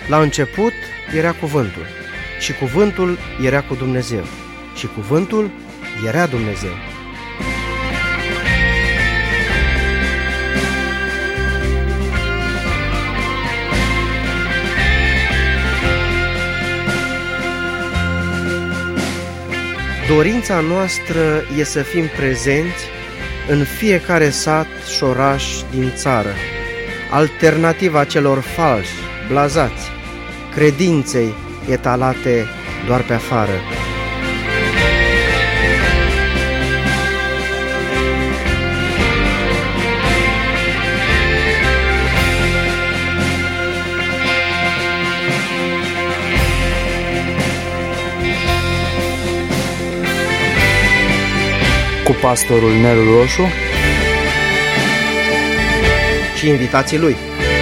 La început era cuvântul și cuvântul era cu Dumnezeu și cuvântul era Dumnezeu. Dorința noastră e să fim prezenți în fiecare sat și oraș din țară, alternativa celor falși, blazați, credinței etalate doar pe afară. Cu pastorul Nelu Roșu și invitații lui.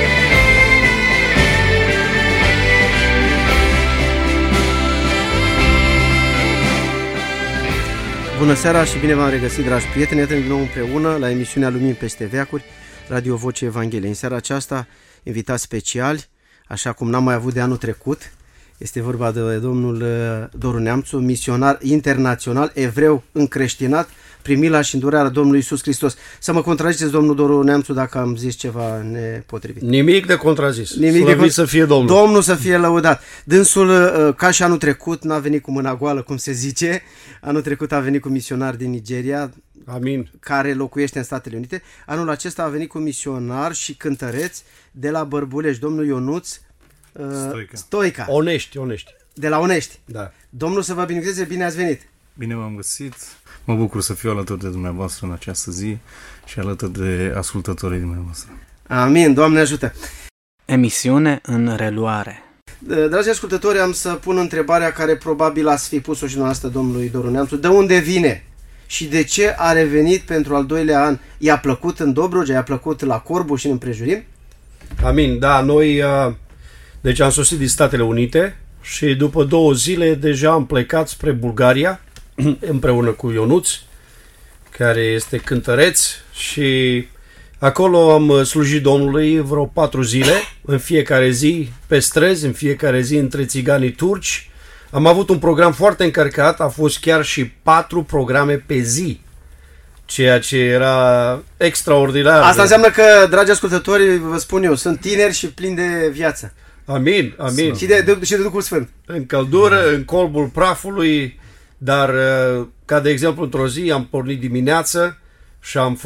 Bună seara și bine v-am regăsit, dragi prieteni, iată din nou împreună la emisiunea Lumini peste veacuri, Radio Voce Evangheliei. În seara aceasta, invitați speciali, așa cum n-am mai avut de anul trecut. Este vorba de domnul Doru Neamțu, misionar internațional, evreu încreștinat, primit la și îndurarea Domnului Iisus Hristos. Să mă contraziceți, domnul Doru Neamțu, dacă am zis ceva nepotrivit. Nimic de contrazis. Slăvit să fie Domnul. Domnul să fie lăudat. Dânsul, ca și anul trecut, n-a venit cu mâna goală, cum se zice. Anul trecut a venit cu misionar din Nigeria, Amin, care locuiește în Statele Unite. Anul acesta a venit cu misionar și cântăreț de la Bărbulești, domnul Ionuț Stoica. Onești. De la Onești. Da. Domnul să vă binecuvânteze, bine ați venit. Bine v-am găsit. Mă bucur să fiu alături de dumneavoastră în această zi și alături de ascultătorii dumneavoastră. Amin, Doamne ajută. Emisiune în reluare. Dragi ascultători, am să pun întrebarea care probabil ați fi pus-o și dumneavoastră domnului Doru Neamțu. De unde vine și de ce a revenit pentru al doilea an? I-a plăcut în Dobrogea, i-a plăcut la Corbu și în împrejurim? Amin, da, noi deci am sosit din Statele Unite și după 2 zile deja am plecat spre Bulgaria împreună cu Ionuț, care este cântăreț, și acolo am slujit Domnului vreo 4 zile, în fiecare zi pe străzi, în fiecare zi între țiganii turci. Am avut un program foarte încărcat, a fost chiar și 4 programe pe zi, ceea ce era extraordinar. Asta înseamnă că, dragi ascultători, vă spun eu, sunt tineri și plini de viață. Amin. Și de Duhul Sfânt. În căldură, în colbul prafului, dar ca de exemplu într-o zi am pornit dimineață și am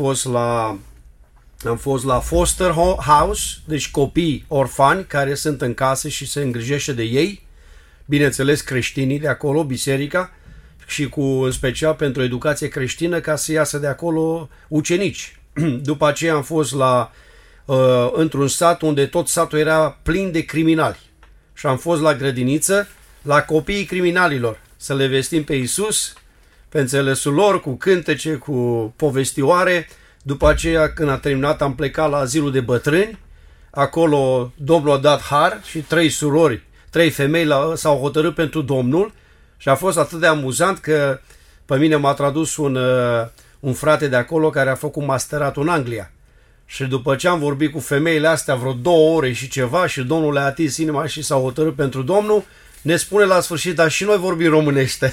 fost la foster house, deci copii orfani care sunt în casă și se îngrijește de ei, bineînțeles creștinii de acolo, biserica, și în special pentru educație creștină, ca să iasă de acolo ucenici. După aceea am fost într-un sat unde tot satul era plin de criminali și am fost la grădiniță, la copiii criminalilor, să le vestim pe Iisus, pe înțelesul lor, cu cântece, cu povestioare. După aceea, când a terminat, am plecat la azilul de bătrâni. Acolo Domnul a dat har și 3 femei s-au hotărât pentru Domnul și a fost atât de amuzant că pe mine m-a tradus un frate de acolo care a făcut masteratul în Anglia. Și după ce am vorbit cu femeile astea vreo 2 ore și ceva și Domnul le-a atins inima și s-au hotărât pentru Domnul, ne spune la sfârșit, dar și noi vorbim românește.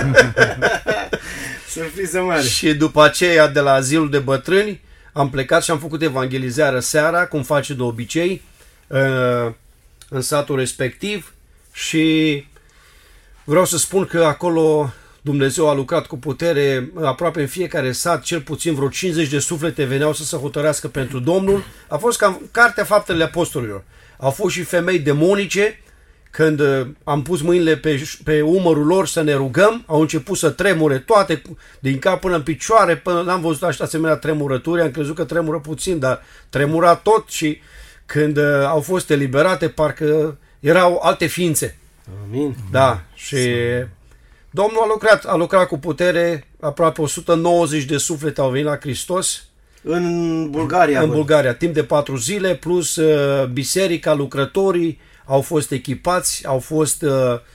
Surpriză mare. Și după aceea, de la azilul de bătrâni, am plecat și am făcut evangelizarea seara, cum face de obicei, în satul respectiv, și vreau să spun că acolo Dumnezeu a lucrat cu putere, aproape în fiecare sat, cel puțin vreo 50 de suflete veneau să se hotărească pentru Domnul. A fost ca Cartea Faptele Apostolilor. Au fost și femei demonice. Când am pus mâinile pe umărul lor să ne rugăm, au început să tremure toate, din cap până în picioare, până n-am văzut așa asemenea tremurături, am crezut că tremură puțin, dar tremura tot, și când au fost eliberate, parcă erau alte ființe. Amin. Da, și Domnul a lucrat cu putere, aproape 190 de suflete au venit la Hristos. În Bulgaria. În Bulgaria, timp de 4 zile, plus biserica, lucrătorii au fost echipați, au fost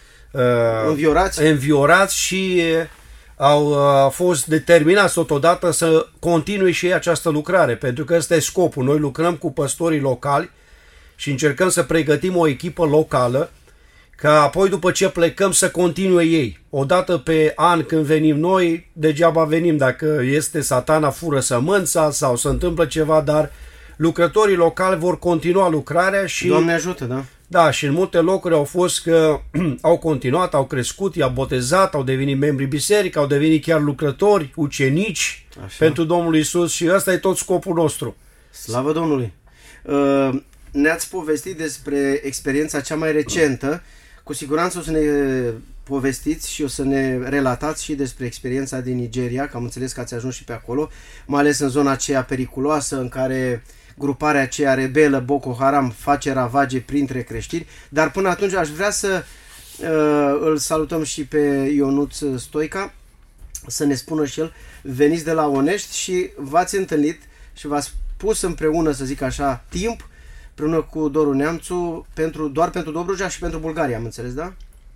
înviorați și au fost determinați totodată să continue și ei această lucrare, pentru că ăsta e scopul. Noi lucrăm cu păstorii locali și încercăm să pregătim o echipă locală ca apoi după ce plecăm să continue ei. Odată pe an când venim noi, degeaba venim dacă este satana fură sămânța sau se întâmplă ceva, dar lucrătorii locali vor continua lucrarea și... Doamne ajută, da? Da, și în multe locuri au fost că au continuat, au crescut, i-au botezat, au devenit membri biserică, au devenit chiar lucrători, ucenici pentru Domnul Iisus și ăsta e tot scopul nostru. Slavă Domnului! Ne-ați povestit despre experiența cea mai recentă. Cu siguranță o să ne povestiți și o să ne relatați și despre experiența din Nigeria, că am înțeles că ați ajuns și pe acolo, mai ales în zona aceea periculoasă în care gruparea aceea rebelă Boko Haram face ravage printre creștini, dar până atunci aș vrea să îl salutăm și pe Ionuț Stoica, să ne spună și el, veniți de la Onești și v-ați întâlnit și v-ați pus împreună, să zic așa, timp, împreună cu Doru Neamțu, doar pentru Dobrogea și pentru Bulgaria, am înțeles, da?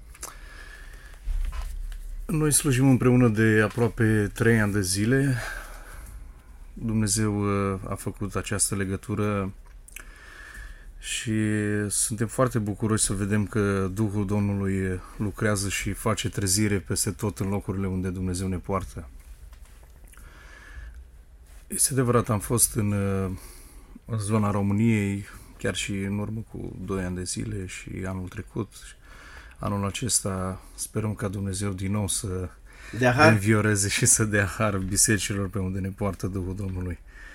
Noi slujim împreună de aproape 3 ani de zile. Dumnezeu a făcut această legătură și suntem foarte bucuroși să vedem că Duhul Domnului lucrează și face trezire peste tot în locurile unde Dumnezeu ne poartă. Este adevărat, am fost în zona României chiar și în urmă cu 2 ani de zile și anul trecut. Anul acesta sperăm ca Dumnezeu din nou să învioreze și să dea har bisericilor pe unde ne poartă Duhul Domnului.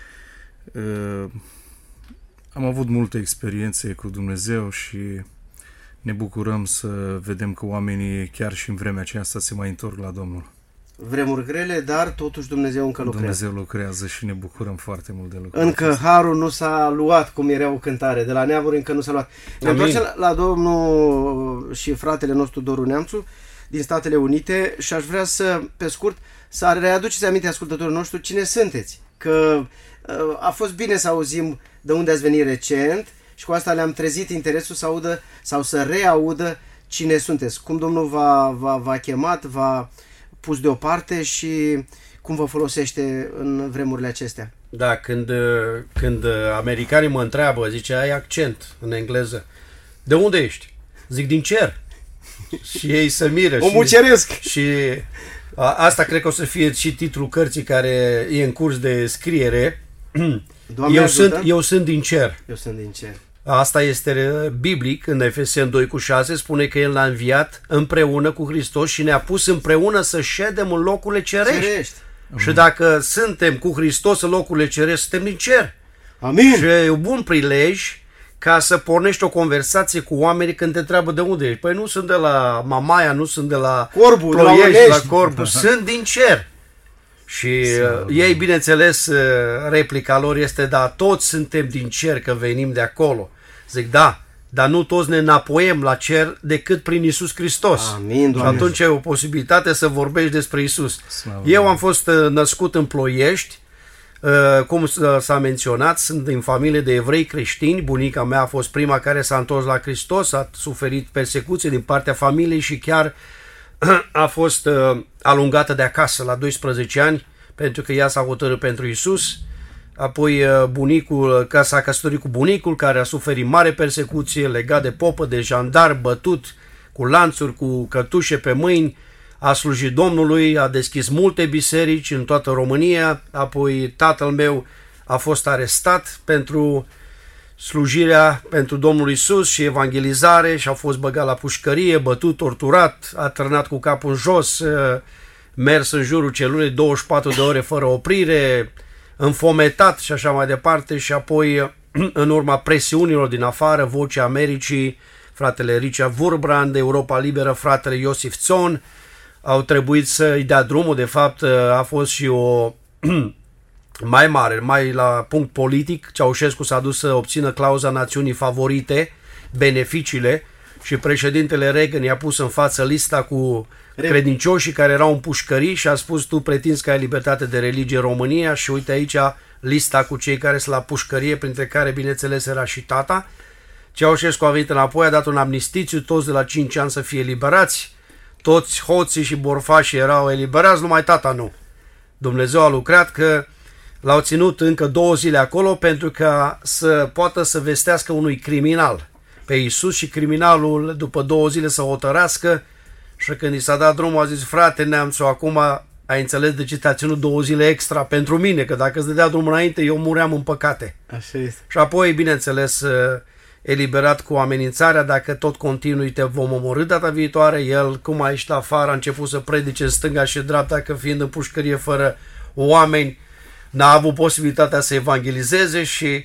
Am avut multe experiențe cu Dumnezeu și ne bucurăm să vedem că oamenii chiar și în vremea aceasta se mai întorc la Domnul. Vremuri grele, dar totuși Dumnezeu încă lucrează. Dumnezeu lucrează și ne bucurăm foarte mult de lucrul Încă acesta. Harul nu s-a luat, cum era o cântare, de la neamuri încă nu s-a luat. Ne întoarcem la domnul și fratele nostru Doru Neamțu din Statele Unite și aș vrea să, pe scurt, să readuceți aminte ascultătorii noștri cine sunteți. Că a fost bine să auzim de unde ați venit recent și cu asta le-am trezit interesul să audă sau să reaudă cine sunteți. Cum Domnul v-a chemat, v-a pus deoparte și cum vă folosește în vremurile acestea. Da, când americanii mă întreabă, zice, ai accent în engleză. De unde ești? Zic, din cer. Și ei se miră. Omul ceresc. Și asta cred că o să fie și titlul cărții care e în curs de scriere. Eu sunt din cer. Eu sunt din cer. Asta este biblic, în Efeseni 2:6 spune că El l-a înviat împreună cu Hristos și ne-a pus împreună să ședem în locurile cerești. Și dacă suntem cu Hristos în locurile cerești, suntem din cer. Amin. Și e un bun prilej ca să pornești o conversație cu oamenii când te întreabă de unde ești. Păi nu sunt de la Mamaia, nu sunt de la Corbu, Ploiești, la Corbu, sunt din cer. Și ei, bineînțeles, replica lor este, da, toți suntem din cer, că venim de acolo. Zic, da, dar nu toți ne înapoiem la cer decât prin Iisus Hristos. Amin, și atunci ai o posibilitate să vorbești despre Iisus. Eu am fost născut în Ploiești, cum s-a menționat, sunt din familie de evrei creștini. Bunica mea a fost prima care s-a întors la Hristos, a suferit persecuție din partea familiei și chiar a fost alungată de acasă la 12 ani pentru că ea s-a hotărât pentru Iisus. Apoi bunicul, că s-a căsătorit cu bunicul care a suferit mare persecuție, legat de popă, de jandar, bătut cu lanțuri, cu cătușe pe mâini, a slujit Domnului, a deschis multe biserici în toată România. Apoi tatăl meu a fost arestat pentru slujirea pentru Domnul Iisus și evangelizare și a fost băgat la pușcărie, bătut, torturat, a trănat cu capul în jos, mers în jurul celulei 24 de ore fără oprire, înfometat și așa mai departe. Și apoi, în urma presiunilor din afară, Vocea Americii, fratele Richard Wurbrand, Europa Liberă, fratele Iosif Țon, au trebuit să-i dea drumul. De fapt, a fost și o mai mare, mai la punct politic. Ceaușescu s-a dus să obțină clauza națiunii favorite, beneficiile, și președintele Reagan i-a pus în față lista cu credincioșii care erau în pușcării și a spus, tu pretinzi că ai libertate de religie în România și uite aici lista cu cei care sunt la pușcărie, printre care bineînțeles era și tata. Ceaușescu a venit înapoi, a dat un amnistițiu, toți de la 5 ani să fie eliberați, toți hoții și borfașii erau eliberați, numai tata nu. Dumnezeu a lucrat că L-au ținut încă 2 zile acolo pentru că să poată să vestească unui criminal pe Iisus și criminalul după 2 zile să hotărească. Și când i s-a dat drumul a zis: frate Neamțu, acum ai înțeles de ce te-a ținut 2 zile extra pentru mine, că dacă îți dădea drumul înainte eu muream în păcate. Așa este. Și apoi, bineînțeles, eliberat cu amenințarea: dacă tot continui te vom omorî data viitoare. El, cum a ieșit afară, a început să predice în stânga și dreapta, că fiind în pușcărie fără oameni n-a avut posibilitatea să evangelizeze. Și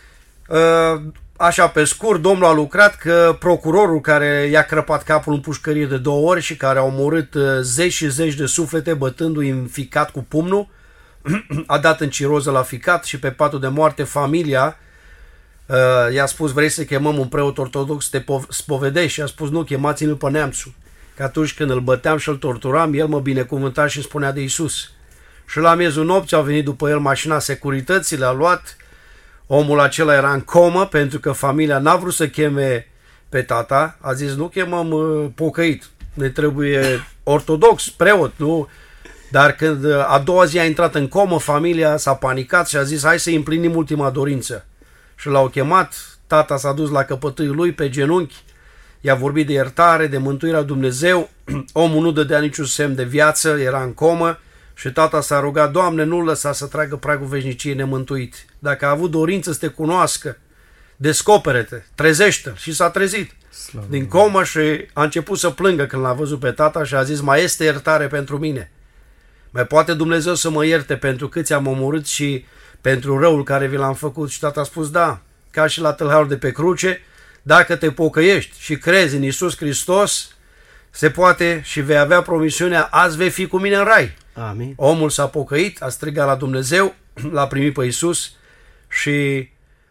așa pe scurt, Domnul a lucrat că procurorul care i-a crăpat capul în pușcărie de 2 ori și care a omorât zeci și zeci de suflete bătându-i în ficat cu pumnul, a dat în ciroză la ficat și pe patul de moarte familia i-a spus: vrei să chemăm un preot ortodox să te spovedești? Și a spus: nu, chemați-l pe Neamțu, că atunci când îl băteam și îl torturam, el mă binecuvânta și îmi spunea de Iisus. Și la miezul nopții au venit după el mașina securității, le-a luat. Omul acela era în comă pentru că familia n-a vrut să cheme pe tata. A zis: nu chemăm pocăit, ne trebuie ortodox, preot, nu? Dar când a doua zi a intrat în comă, familia s-a panicat și a zis: hai să împlinim ultima dorință. Și l-au chemat, tata s-a dus la căpătâiul lui pe genunchi, i-a vorbit de iertare, de mântuirea Dumnezeu. Omul nu dădea niciun semn de viață, era în comă. Și tata s-a rugat: Doamne, nu-l lăsa să tragă pragul veșniciei nemântuit. Dacă a avut dorință să te cunoască, descopere-te, trezește-l. Și s-a trezit din comă și a început să plângă când l-a văzut pe tata și a zis: mai este iertare pentru mine? Mai poate Dumnezeu să mă ierte pentru cât ți-am omorât și pentru răul care vi l-am făcut? Și tata a spus: da, ca și la tâlharul de pe cruce, dacă te pocăiești și crezi în Iisus Hristos, se poate și vei avea promisiunea: azi vei fi cu mine în rai. Amin. Omul s-a pocăit, a strigat la Dumnezeu, l-a primit pe Iisus și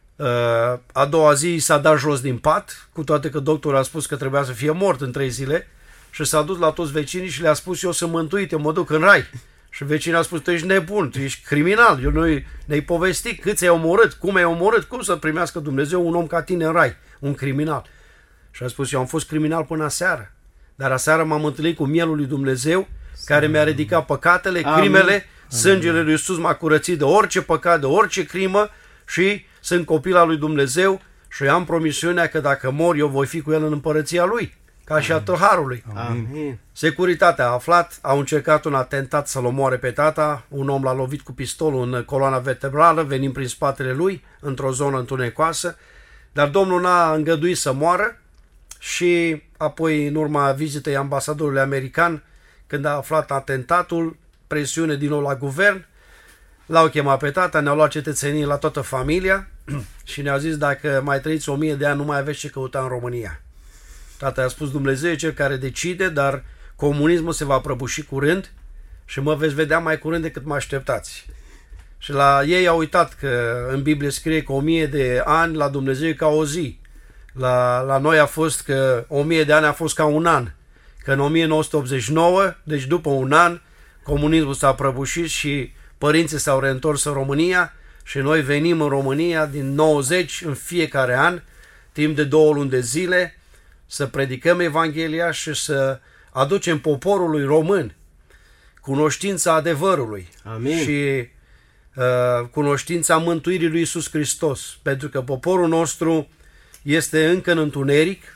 a doua zi s-a dat jos din pat, cu toate că doctorul a spus că trebuia să fie mort în 3 zile, și s-a dus la toți vecinii și le-a spus: eu sunt mântuit, eu mă duc în rai. Și vecinii au spus: tu ești nebun, tu ești criminal, noi ne-ai povestit cât ți-ai omorât, cum ai omorât, cum să primească Dumnezeu un om ca tine în rai, un criminal. Și a spus: eu am fost criminal până aseară, dar aseară m-am întâlnit cu mielul lui Dumnezeu, care mi-a ridicat păcatele, crimele. Amin. Sângele lui Iisus m-a curățit de orice păcat, de orice crimă și sunt copil al lui Dumnezeu și am promisiunea că dacă mor eu voi fi cu el în împărăția lui, ca și a tâlharului. Amin. Securitatea a aflat, au încercat un atentat să-l omoare pe tata, un om l-a lovit cu pistolul în coloana vertebrală, venind prin spatele lui, într-o zonă întunecoasă, dar Domnul n-a îngăduit să moară. Și apoi, în urma vizitei ambasadorului american, când a aflat atentatul, presiune din nou la guvern, l-au chemat pe tata, ne-au luat cetățenii la toată familia și ne-au zis: dacă mai trăiți 1000 de ani, nu mai aveți ce căuta în România. Tata a spus: Dumnezeu e cel care decide, dar comunismul se va prăbuși curând și mă veți vedea mai curând decât mă așteptați. Și la ei au uitat că în Biblie scrie că 1000 de ani la Dumnezeu e ca o zi. La noi a fost că 1000 de ani a fost ca un an. Că în 1989, deci după un an, comunismul s-a prăbușit și părinții s-au reîntors în România și noi venim în România din 90 în fiecare an, timp de 2 luni de zile, să predicăm Evanghelia și să aducem poporului român cunoștința adevărului. Amin. Și cunoștința mântuirii lui Iisus Hristos. Pentru că poporul nostru este încă în întuneric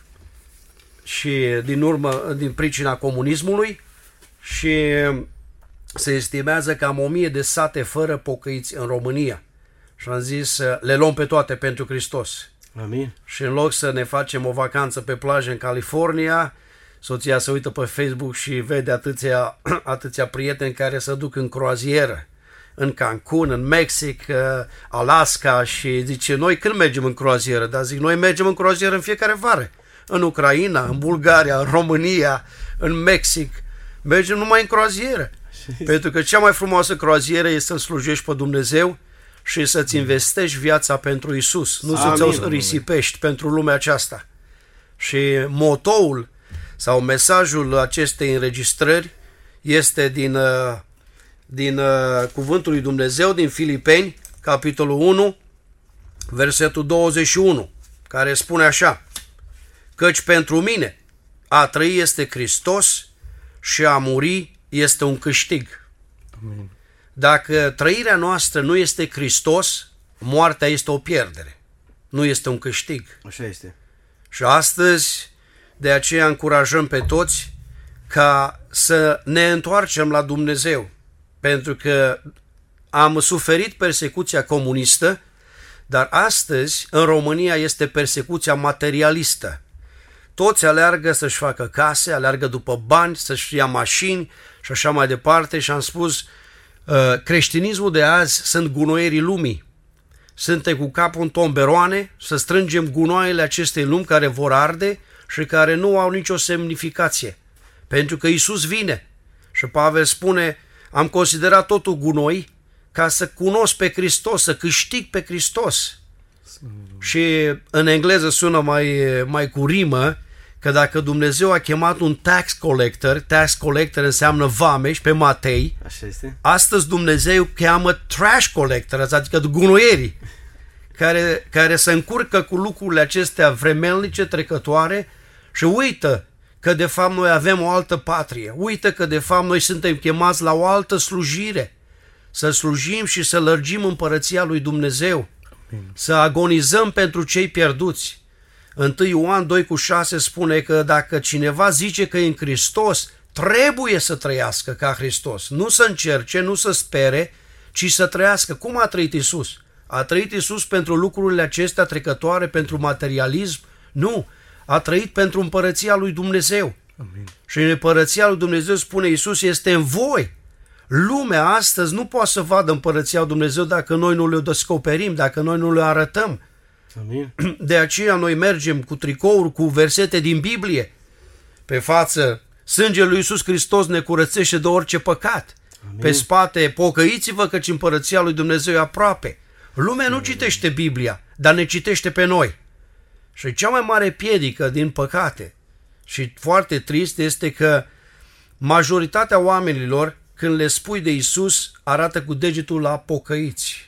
și din pricina comunismului și se estimează cam 1000 de sate fără pocăiți în România. Și am zis: le luăm pe toate pentru Hristos. Amin. Și în loc să ne facem o vacanță pe plajă în California, soția se uită pe Facebook și vede atâția prieteni care se duc în croazieră, în Cancun, în Mexic, Alaska, și zice: noi când mergem în croazieră? Dar zic: noi mergem în croazieră în fiecare vară. În Ucraina, în Bulgaria, în România, în Mexic, mergem numai în croazieră. Pentru că cea mai frumoasă croazieră este să-L slujești pe Dumnezeu și să-ți investești viața pentru Isus, nu să ți-o risipești pentru lumea aceasta. Și motoul sau mesajul acestei înregistrări este din Cuvântul lui Dumnezeu, din Filipeni, capitolul 1, versetul 21, care spune așa: căci pentru mine a trăi este Hristos și a muri este un câștig. Amin. Dacă trăirea noastră nu este Hristos, moartea este o pierdere, nu este un câștig. Așa este. Și astăzi, de aceea încurajăm pe toți ca să ne întoarcem la Dumnezeu, pentru că am suferit persecuția comunistă, dar astăzi în România este persecuția materialistă. Toți aleargă să-și facă case, aleargă după bani, să-și ia mașini și așa mai departe și am spus, creștinismul de azi sunt gunoierii lumii. Suntem cu capul în tomberoane să strângem gunoaiele acestei lumi care vor arde și care nu au nicio semnificație. Pentru că Iisus vine. Și Pavel spune, am considerat totul gunoi ca să cunosc pe Hristos, să câștig pe Hristos. Și în engleză sună mai cu rimă, că dacă Dumnezeu a chemat un tax collector înseamnă vameș pe Matei, Așa este. astăzi Dumnezeu cheamă trash collector, adică gunoierii, care se încurcă cu lucrurile acestea vremelnice, trecătoare și uită că de fapt noi avem o altă patrie, uită că de fapt noi suntem chemați la o altă slujire, să slujim și să lărgim împărăția lui Dumnezeu, să agonizăm pentru cei pierduți. 1 Ioan 2,6 spune că dacă cineva zice că e în Hristos, trebuie să trăiască ca Hristos. Nu să încerce, nu să spere, ci să trăiască. Cum a trăit Iisus? A trăit Iisus pentru lucrurile acestea trecătoare, pentru materialism? Nu. A trăit pentru împărăția lui Dumnezeu. Amin. Și în împărăția lui Dumnezeu, spune Iisus, este în voi. Lumea astăzi nu poate să vadă împărăția lui Dumnezeu dacă noi nu le descoperim, dacă noi nu le arătăm. Amin. De aceea noi mergem cu tricouri, cu versete din Biblie pe față. Sângele lui Iisus Hristos ne curățește de orice păcat. Amin. Pe spate, pocăiți-vă căci împărăția lui Dumnezeu e aproape. Lumea nu citește Biblia, dar ne citește pe noi. Și cea mai mare piedică, din păcate, și foarte trist, este că majoritatea oamenilor, când le spui de Iisus, arată cu degetul la pocăiți.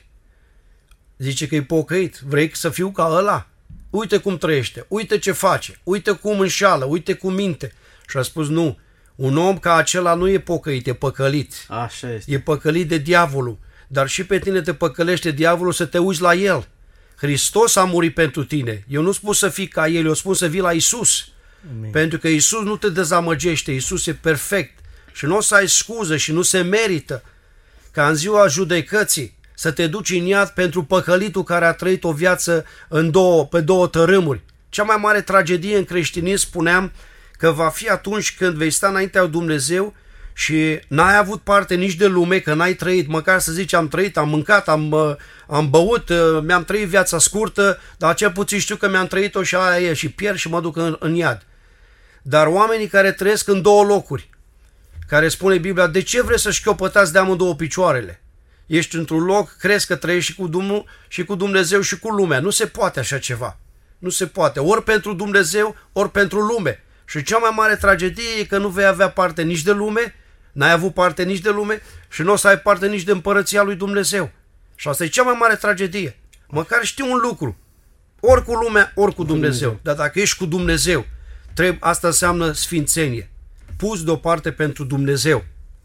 Zice că e pocăit. Vrei să fiu ca ăla? Uite cum trăiește, uite ce face, uite cum înșală, uite cum minte. Și a spus nu, un om ca acela nu e pocăit, e păcălit. Așa este. E păcălit de diavolul. Dar și pe tine te păcălește diavolul să te uiți la el. Hristos a murit pentru tine. Eu nu spun să fii ca el, eu spun să vii la Iisus. Amin. Pentru că Iisus nu te dezamăgește, Iisus e perfect. Și nu o să ai scuză și nu se merită ca în ziua judecății să te duci în iad pentru păcălitul care a trăit o viață pe două tărâmuri. Cea mai mare tragedie în creștinism, spuneam, că va fi atunci când vei sta înaintea lui Dumnezeu și n-ai avut parte nici de lume, că n-ai trăit, măcar să zici am trăit, am mâncat, am băut, mi-am trăit viața scurtă, dar cel puțin știu că mi-am trăit-o și aia e, și pierd și mă duc în iad. Dar oamenii care trăiesc în două locuri, care spune Biblia, de ce vreți să șchiopătați de amândouă picioarele? Ești într-un loc, crezi că trăiești și cu Domnul și cu Dumnezeu și cu lumea. Nu se poate așa ceva. Nu se poate. Ori pentru Dumnezeu, ori pentru lume. Și cea mai mare tragedie e că nu vei avea parte nici de lume, n-ai avut parte nici de lume și nu o să ai parte nici de împărăția lui Dumnezeu. Și asta e cea mai mare tragedie. Măcar știu un lucru. Ori cu lumea, ori cu Dumnezeu. Dar dacă ești cu Dumnezeu, asta înseamnă sfințenie. Pus deoparte pentru Dumnezeu.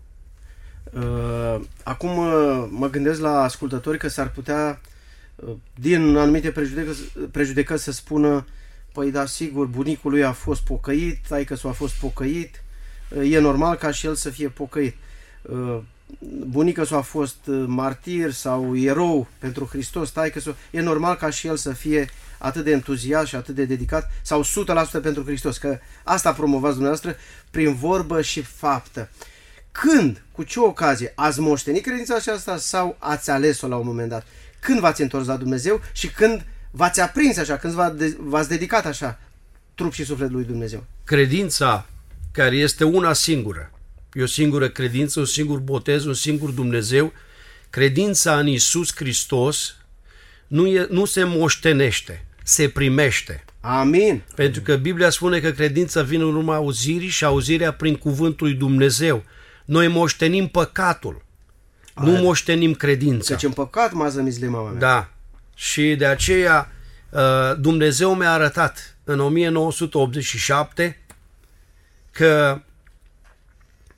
Acum mă gândesc la ascultători că s-ar putea din anumite prejudecăți să spună păi da, sigur, bunicul lui a fost pocăit, taică-s-o a fost pocăit, e normal ca și el să fie pocăit. Bunica-s-o a fost martir sau erou pentru Hristos, taică-s-o, e normal ca și el să fie atât de entuziast și atât de dedicat sau 100% pentru Hristos, că asta promovați dumneavoastră prin vorbă și faptă. Când, cu ce ocazie, ați moștenit credința aceasta sau ați ales-o la un moment dat? Când v-ați întors la Dumnezeu și când v-ați aprins așa, când v-ați dedicat așa trup și suflet lui Dumnezeu? Credința care este una singură, e o singură credință, un singur botez, un singur Dumnezeu, credința în Iisus Hristos nu se moștenește, se primește. Amin. Pentru că Biblia spune că credința vine în urma auzirii și auzirea prin cuvântul lui Dumnezeu. Noi moștenim păcatul, nu moștenim credința. Căci în păcat m-a zămislit mama mea. Da. Și de aceea Dumnezeu mi-a arătat în 1987 că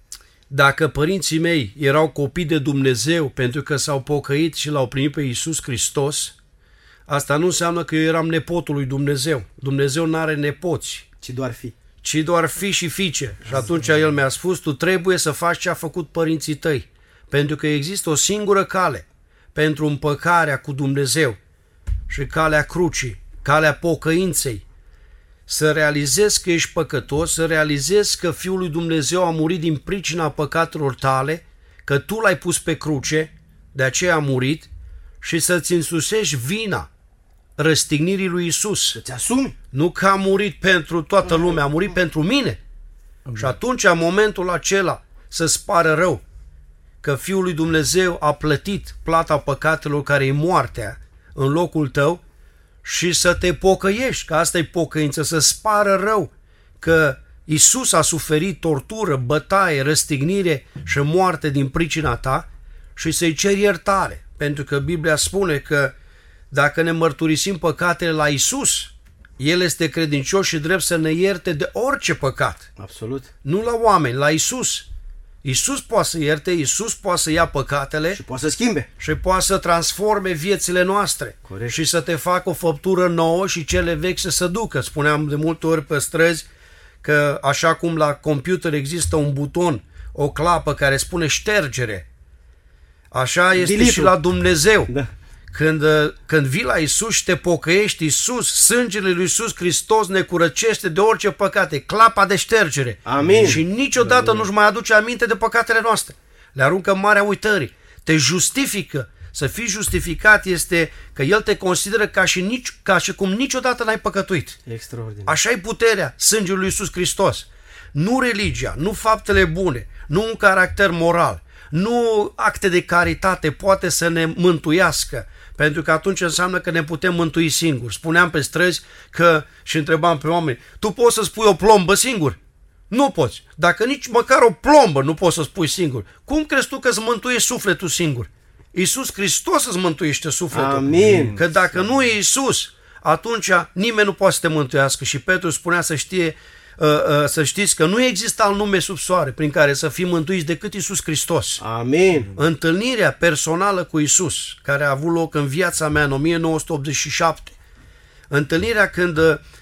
dacă părinții mei erau copii de Dumnezeu pentru că s-au pocăit și l-au primit pe Iisus Hristos, asta nu înseamnă că eu eram nepotul lui Dumnezeu. Dumnezeu nu are nepoți, ci doar fi și fiice. Și atunci El mi-a spus, tu trebuie să faci ce a făcut părinții tăi, pentru că există o singură cale pentru împăcarea cu Dumnezeu și calea crucii, calea pocăinței. Să realizezi că ești păcătos, să realizezi că Fiul lui Dumnezeu a murit din pricina păcatelor tale, că tu l-ai pus pe cruce, de aceea a murit, și să-ți însusești vina răstignirii lui Iisus. Să-ți asumi. Nu că a murit pentru toată lumea, a murit pentru mine. Și atunci, în momentul acela, să-ți pară rău că Fiul lui Dumnezeu a plătit plata păcatelor, care e moartea, în locul tău, și să te pocăiești, că asta e pocăință, să-ți pară rău că Iisus a suferit tortură, bătaie, răstignire și moarte din pricina ta și să-i ceri iertare. Pentru că Biblia spune că dacă ne mărturisim păcatele la Iisus, El este credincios și drept să ne ierte de orice păcat. Absolut. Nu la oameni, la Iisus. Iisus poate să ierte, Iisus poate să ia păcatele și poate să schimbe. Și poate să transforme viețile noastre. Corect. Și să te facă o făptură nouă și cele vechi să se ducă. Spuneam de multe ori pe străzi că așa cum la computer există un buton, o clapă care spune ștergere, așa este Delete-ul. Și la Dumnezeu. Da. Când vii la Iisus și te pocăiești, Iisus, sângele lui Iisus Hristos ne curățește de orice păcate, clapa de ștergere. Amin. Și niciodată nu-și mai aduce aminte de păcatele noastre. Le aruncă în marea uitării. Te justifică. Să fii justificat este că El te consideră ca și cum niciodată n-ai păcătuit. Extraordinar. Așa e puterea sângelui lui Iisus Hristos. Nu religia, nu faptele bune, nu un caracter moral, nu acte de caritate poate să ne mântuiască, pentru că atunci înseamnă că ne putem mântui singuri. Spuneam pe străzi și întrebam pe oameni, tu poți să spui o plombă singur? Nu poți. Dacă nici măcar o plombă nu poți să spui singur, cum crezi tu că îți mântuiești sufletul singur? Iisus Hristos îți mântuiește sufletul. Amin. Că dacă nu e Iisus, atunci nimeni nu poate să te mântuiască. Și Petru spunea să știți că nu există alt nume sub soare prin care să fim mântuiți decât Iisus Hristos. Amin. Întâlnirea personală cu Iisus, care a avut loc în viața mea în 1987, întâlnirea când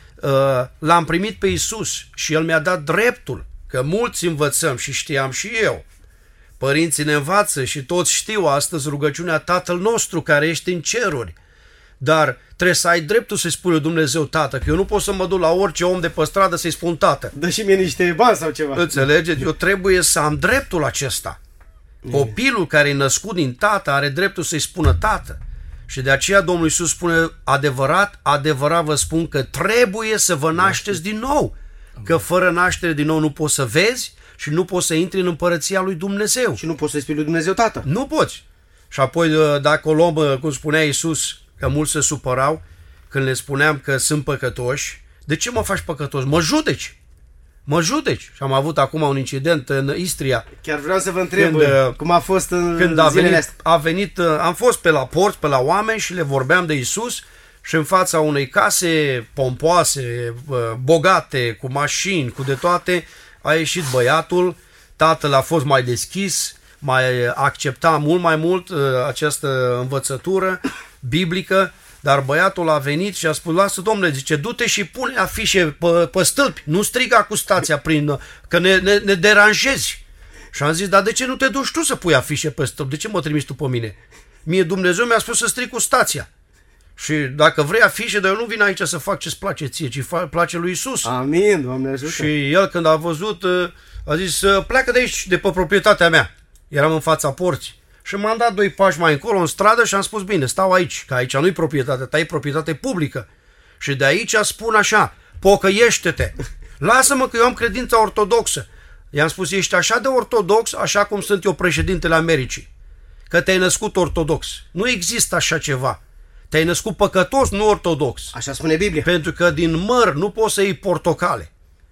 l-am primit pe Iisus și El mi-a dat dreptul, că mulți învățăm și știam și eu. Părinții ne învață și toți știu astăzi rugăciunea Tatăl nostru care ești în ceruri. Dar trebuie să ai dreptul să-i spui lui Dumnezeu Tată, că eu nu pot să mă duc la orice om de pe stradă să-i spun Tată. Dă și mie niște bani sau ceva. Înțelegeți? Eu trebuie să am dreptul acesta. Copilul care e născut din Tată are dreptul să-i spună Tată. Și de aceea Domnul Iisus spune, adevărat, adevărat vă spun că trebuie să vă nașteți din nou. Că fără naștere din nou nu poți să vezi și nu poți să intri în împărăția lui Dumnezeu. Și nu poți să-i spui lui Dumnezeu Tată. Nu poți. Și apoi dacă o luăm, cum spunea Iisus, că mulți se supărau când le spuneam că sunt păcătoși, de ce mă faci păcătos? Mă judeci. Mă judeci. Și am avut acum un incident în Istria. Chiar vreau să vă întreb cum a fost în zilele astea. Am fost pe la porți, pe la oameni și le vorbeam de Iisus și în fața unei case pompoase, bogate, cu mașini, cu de toate, a ieșit băiatul, tatăl a fost mai deschis, mai accepta mult mai mult această învățătură biblică, dar băiatul a venit și a spus, lasă domnule, zice, du-te și pune afișe pe stâlpi, nu striga cu stația că ne deranjezi. Și am zis, dar de ce nu te duci tu să pui afișe pe stâlpi? De ce mă trimiți tu pe mine? Mie Dumnezeu mi-a spus să strig cu stația. Și dacă vrei afișe, dar eu nu vin aici să fac ce-ți place ție, ci place lui Iisus. Amin, Doamne ajută. Și el când a văzut, a zis, pleacă de aici, de pe proprietatea mea. Eram în fața porții. Și m-am dat 2 pași mai încolo în stradă și am spus, bine, stau aici, că aici nu-i proprietatea ta, e proprietate publică. Și de aici spun așa, pocăiește-te, lasă-mă că eu am credința ortodoxă. I-am spus, ești așa de ortodox, așa cum sunt eu președintele Americii, că te-ai născut ortodox. Nu există așa ceva. Te-ai născut păcătos, nu ortodox. Așa spune Biblia. Pentru că din măr nu poți să iei portocale.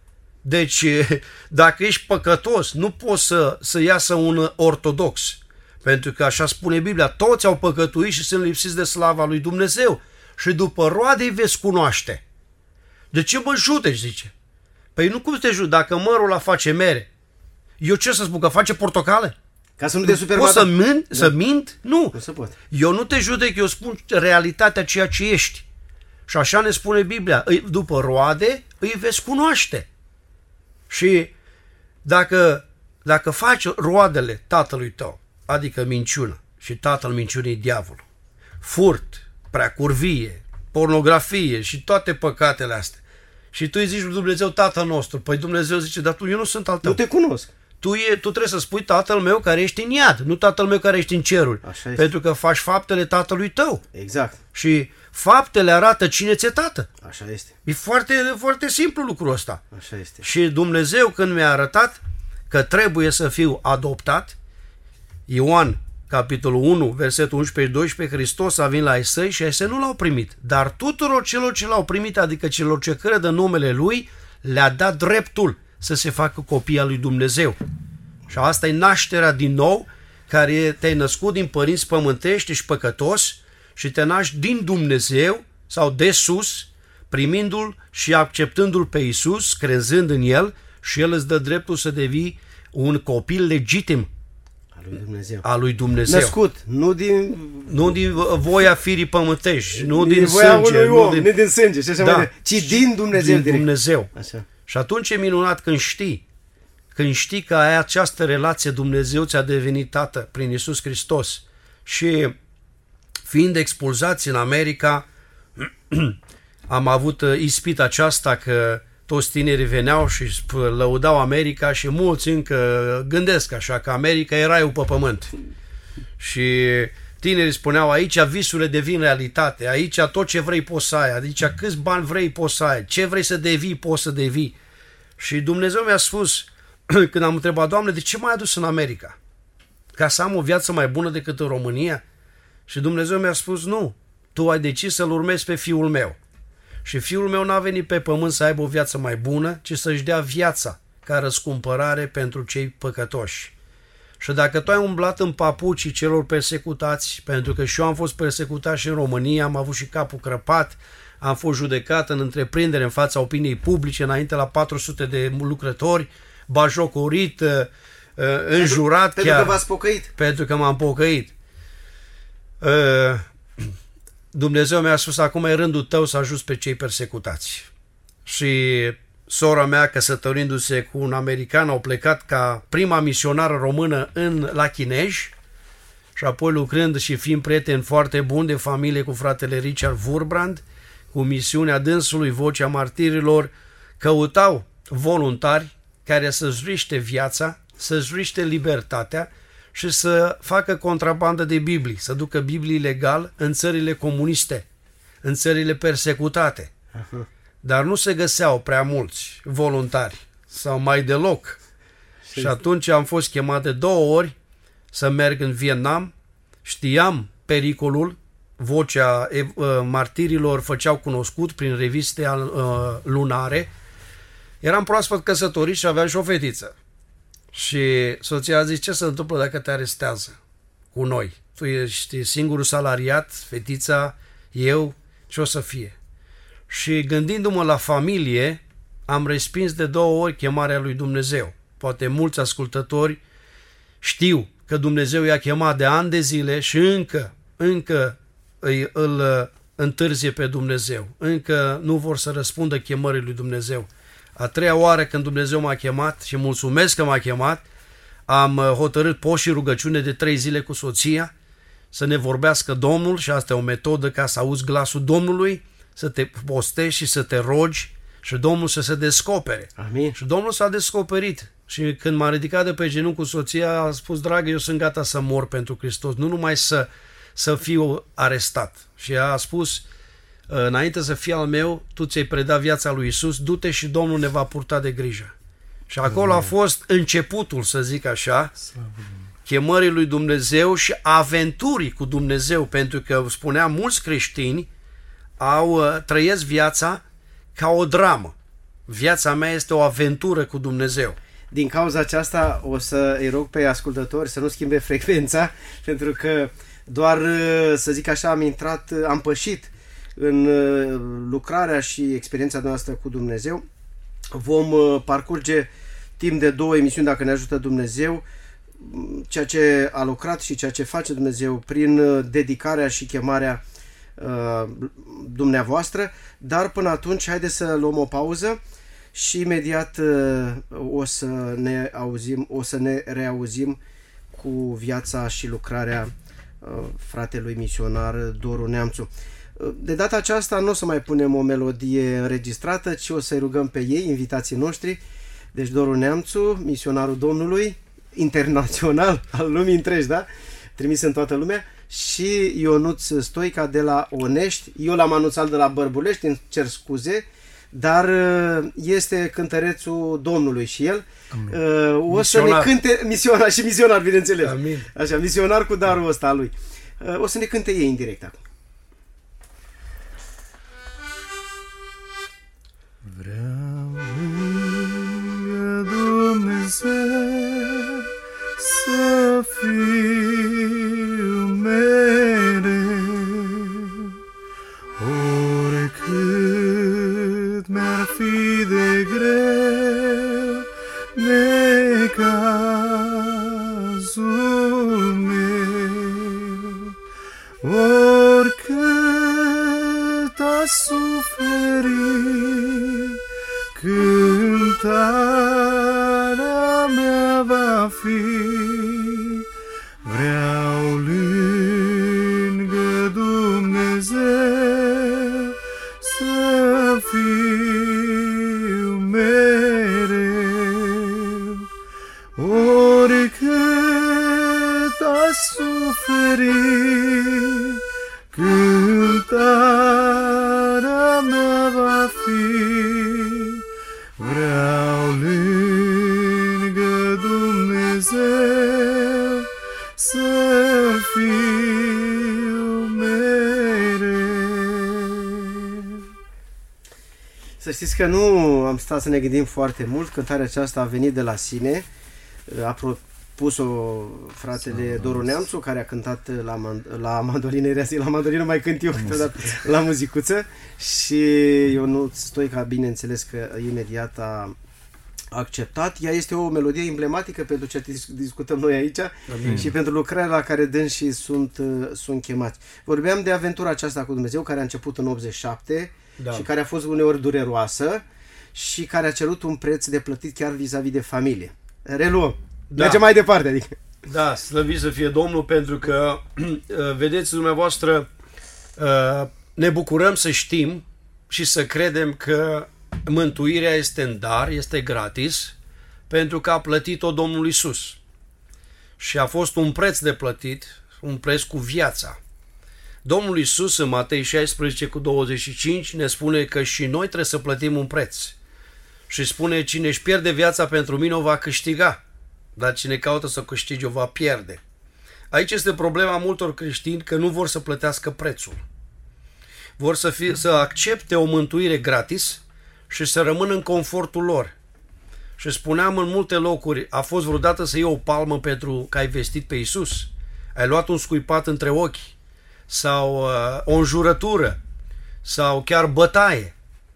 Deci, dacă ești păcătos, nu poți să iasă un ortodox. Pentru că așa spune Biblia, toți au păcătuit și sunt lipsiți de slava lui Dumnezeu. Și după roade îi veți cunoaște. De ce mă judeci, zice? Păi nu cum te judeci, dacă mărul la face mere. Eu ce să spun, că face portocale? Ca să nu te superi. Poți să mint? Nu. Nu se poate. Eu nu te judec, eu spun realitatea ceea ce ești. Și așa ne spune Biblia. După roade îi veți cunoaște. Și dacă faci roadele tatălui tău, adică minciună, și tatăl minciunii diavolul, furt, preacurvie, pornografie și toate păcatele astea, și tu îi zici lui Dumnezeu Tatăl nostru, păi Dumnezeu zice, dar eu nu sunt al tău. Nu te cunosc. Tu trebuie să spui Tatăl meu care ești în iad, nu Tatăl meu care ești în ceruri. Pentru că faci faptele tatălui tău. Exact. Și faptele arată cine ți-e tată. Așa este. E foarte, foarte simplu lucrul ăsta. Așa este. Și Dumnezeu când mi-a arătat că trebuie să fiu adoptat, Ioan, capitolul 1, versetul 11 și 12, Hristos a venit la ai săi și ai săi nu l-au primit. Dar tuturor celor ce l-au primit, adică celor ce cred în numele Lui, le-a dat dreptul să se facă copii al lui Dumnezeu. Și asta e nașterea din nou, care te-ai născut din părinți pământești și păcătos și te naști din Dumnezeu sau de sus, primindu-L și acceptându-L pe Iisus, crezând în El, și El îți dă dreptul să devii un copil legitim al lui Dumnezeu. Născut, nu din voia firii pământești, nu din voia sânge, unui om, nu din sânge, și așa mai departe, ci din Dumnezeu. Din Dumnezeu. Așa. Și atunci e minunat când știi că ai această relație, Dumnezeu ți-a devenit tată prin Iisus Hristos. Și fiind expulzați în America, am avut ispita aceasta că toți tinerii veneau și lăudau America și mulți încă gândesc așa că America e raiul pe pământ. Și tinerii spuneau, aici visurile devin realitate, aici tot ce vrei poți să ai, aici câți bani vrei poți să ai, ce vrei să devii poți să devii. Și Dumnezeu mi-a spus, când am întrebat, Doamne, de ce m-ai adus în America? Ca să am o viață mai bună decât în România? Și Dumnezeu mi-a spus, nu, tu ai decis să-L urmezi pe Fiul meu. Și Fiul meu n-a venit pe pământ să aibă o viață mai bună, ci să-și dea viața ca răscumpărare pentru cei păcătoși. Și dacă tu ai umblat în papucii celor persecutați, pentru că și eu am fost persecutat și în România, am avut și capul crăpat, am fost judecat în întreprindere în fața opiniei publice, înainte la 400 de lucrători, bajocorit, înjurat pentru că v-ați pocăit. Pentru că m-am pocăit. Dumnezeu mi-a spus, acum e rândul tău să ajuți pe cei persecutați. Și sora mea, căsătorindu-se cu un american, au plecat ca prima misionară română la Chinej și apoi lucrând și fiind prieteni foarte buni de familie cu fratele Richard Wurbrand, cu misiunea dânsului Vocea Martirilor, căutau voluntari care să-și riște viața, să-și riște libertatea și să facă contrabandă de Biblii, să ducă Biblii legal în țările comuniste, în țările persecutate. Aha. Dar nu se găseau prea mulți voluntari, sau mai deloc. Și atunci am fost chemat de 2 ori să merg în Vietnam, știam pericolul, Vocea Martirilor făceau cunoscut prin reviste lunare. Eram proaspăt căsătorit și aveam și o fetiță. Și soția a zis, ce se întâmplă dacă te arestează cu noi? Tu ești singurul salariat, fetița, eu, ce o să fie? Și gândindu-mă la familie, am respins de 2 ori chemarea lui Dumnezeu. Poate mulți ascultători știu că Dumnezeu i-a chemat de ani de zile și încă îl întârzie pe Dumnezeu. Încă nu vor să răspundă chemării lui Dumnezeu. A 3-a oară când Dumnezeu m-a chemat și mulțumesc că m-a chemat, am hotărât post și rugăciune de 3 zile cu soția să ne vorbească Domnul, și asta e o metodă ca să auzi glasul Domnului, să te postești și să te rogi și Domnul să se descopere. Amin. Și Domnul s-a descoperit. Și când m-a ridicat de pe genunchi cu soția, a spus, dragă, eu sunt gata să mor pentru Hristos, nu numai să fiu arestat. Și a spus, înainte să fii al meu, tu ți-ai predat viața lui Iisus, du-te și Domnul ne va purta de grijă. Și acolo a fost începutul, să zic așa, chemării lui Dumnezeu și aventurii cu Dumnezeu, pentru că, spuneam, mulți creștini trăiesc viața ca o dramă. Viața mea este o aventură cu Dumnezeu. Din cauza aceasta o să îi rog pe ascultători să nu schimbe frecvența, pentru că doar, să zic așa, am pășit în lucrarea și experiența noastră cu Dumnezeu. Vom parcurge timp de 2 emisiuni, dacă ne ajută Dumnezeu, ceea ce a lucrat și ceea ce face Dumnezeu prin dedicarea și chemarea dumneavoastră, dar până atunci haideți să luăm o pauză și imediat o să ne reauzim cu viața și lucrarea fratelui misionar Doru Neamțu. De data aceasta nu o să mai punem o melodie înregistrată, ci o să-i rugăm pe ei, invitații noștri. Deci Doru Neamțu, misionarul Domnului, internațional, al lumii întregi, da? Trimis în toată lumea, și Ionuț Stoica de la Onești. Eu l-am anunțat de la Bărbulești, îmi cer scuze, dar este cântărețul Domnului și el. O să ne cânte, misionar și misionar, bineînțeles. Amin. Așa, misionar cu darul ăsta al lui. O să ne cânte ei în direct acum. Vreau lângă Dumnezeu să fiu mereu, oricât mi-ar fi de greu necazul meu, oricât aș suferi, cântarea mea va fi. Vreau lângă Dumnezeu să fiu mereu, oricât aș suferi, cântarea mea va fi. Vreau lângă Dumnezeu să fiu mereu. Să știți că nu am stat să ne gândim foarte mult. Cântarea aceasta a venit de la sine. A propus-o fratele Doru Neamțu, care a cântat la mandolină, la mandolină mai cânt eu câteodată, la muzicuță, și Ionuț Stoica, bineînțeles că imediat a acceptat. Ea este o melodie emblematică pentru ce discutăm noi aici. Amin. Și pentru lucrarea la care dânsii sunt chemați. Vorbeam de aventura aceasta cu Dumnezeu, care a început în 87, da, și care a fost uneori dureroasă și care a cerut un preț de plătit chiar vis-a-vis de familie. Reluăm. Da. Mergem mai departe, adică. Da, slăvit să fie Domnul, pentru că, vedeți dumneavoastră, ne bucurăm să știm și să credem că mântuirea este în dar, este gratis, pentru că a plătit-o Domnul Iisus. Și a fost un preț de plătit, un preț cu viața. Domnul Iisus, în Matei 16:25, ne spune că și noi trebuie să plătim un preț. Și spune, cine își pierde viața pentru mine o va câștiga, dar cine caută să câștige o va pierde. Aici este problema multor creștini, că nu vor să plătească prețul. Vor să accepte o mântuire gratis și să rămână în confortul lor. Și spuneam în multe locuri, a fost vreodată să iei o palmă pentru că ai vestit pe Iisus? Ai luat un scuipat între ochi? Sau o înjurătură? Sau chiar bătaie?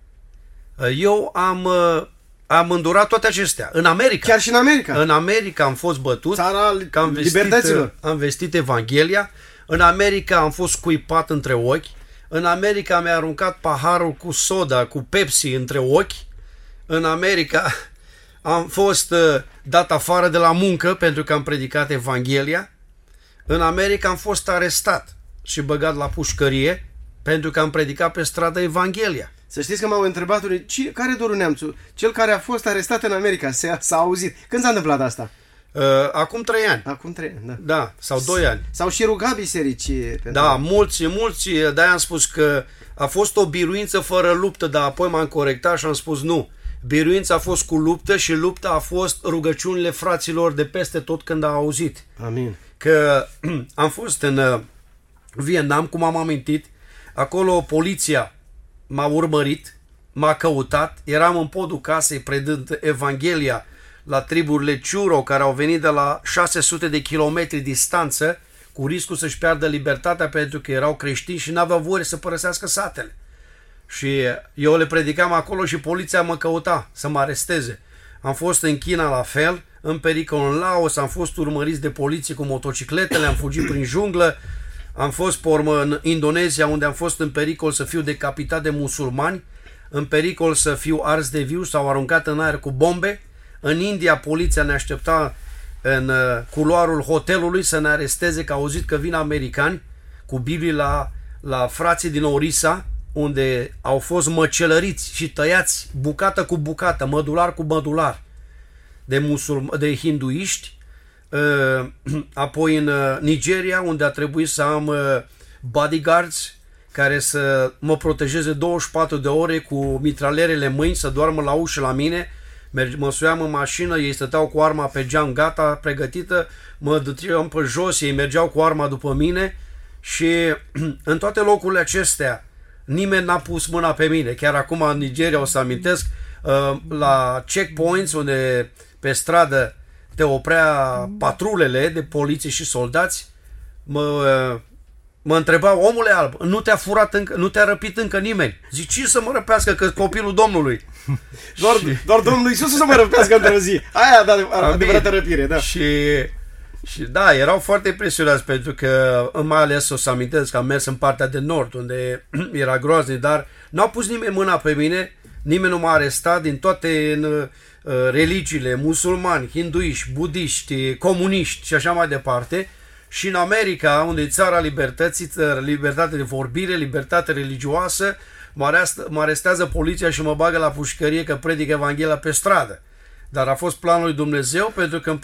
Eu am îndurat toate acestea. În America. Chiar și în America. În America am fost bătut. Țara libertăților. Am vestit Evanghelia. În America am fost scuipat între ochi. În America mi-a aruncat paharul cu soda, cu Pepsi între ochi. În America am fost dat afară de la muncă pentru că am predicat Evanghelia. În America am fost arestat și băgat la pușcărie pentru că am predicat pe stradă Evanghelia. Să știți că m-au întrebat unii, care Doru Neamțu? Cel care a fost arestat în America, s-a auzit. Când s-a întâmplat asta? Acum 3 ani. Acum 3 ani, da. Da, sau 2 ani. S-au și rugat bisericii. Da, mulți, de-aia am spus că a fost o biruință fără luptă, dar apoi m-am corectat și am spus nu. Biruința a fost cu luptă și lupta a fost rugăciunile fraților de peste tot când au auzit. Amin. Că am fost în Vietnam, cum am amintit, acolo poliția m-a urmărit, m-a căutat, eram în podul casei predând Evanghelia la triburile Churo, care au venit de la 600 de kilometri distanță, cu riscul să-și piardă libertatea pentru că erau creștini și n-aveau voie să părăsească satele. Și eu le predicam acolo și poliția mă căuta să mă aresteze. am fost în China la fel, în pericol în Laos, am fost urmăriți de poliție cu motocicletele, am fugit prin junglă, am fost pe urmă în Indonezia, unde am fost în pericol să fiu decapitat de musulmani, în pericol să fiu ars de viu sau aruncat în aer cu bombe. În India, poliția ne aștepta în culoarul hotelului să ne aresteze, că au auzit că vin americani cu Biblii la frații din Orissa, unde au fost măcelăriți și tăiați bucată cu bucată, mădular cu mădular de hinduiști. Apoi în Nigeria, unde a trebuit să am bodyguards care să mă protejeze 24 de ore cu mitralerele în mâini, să doarmă la ușă la mine. Mă suiam în mașină, ei stăteau cu arma pe geam gata, pregătită, mă duceam pe jos, ei mergeau cu arma după mine și în toate locurile acestea nimeni n-a pus mâna pe mine. Chiar acum în Nigeria, o să amintesc, la checkpoints, unde pe stradă te oprea patrulele de poliție și soldați, mă întrebau: omule alb, nu te-a furat încă, nu te-a răpit încă nimeni? Zic: ce să mă răpească, că copilul Domnului? Doar Domnul Iisus să mă răpească într-o zi. Aia adevărată răpire, da. Și da, erau foarte impresionați, pentru că mai ales o să amintesc că am mers în partea de nord, unde era groaznic, dar n-au pus nimeni mâna pe mine, nimeni nu m-a arestat din toate religiile, musulmani, hinduiști, budiști, comuniști și așa mai departe. Și în America, unde e țara libertății, libertate de vorbire, libertate religioasă, mă arestează poliția și mă bagă la pușcărie că predic Evanghelia pe stradă. Dar a fost planul lui Dumnezeu, pentru că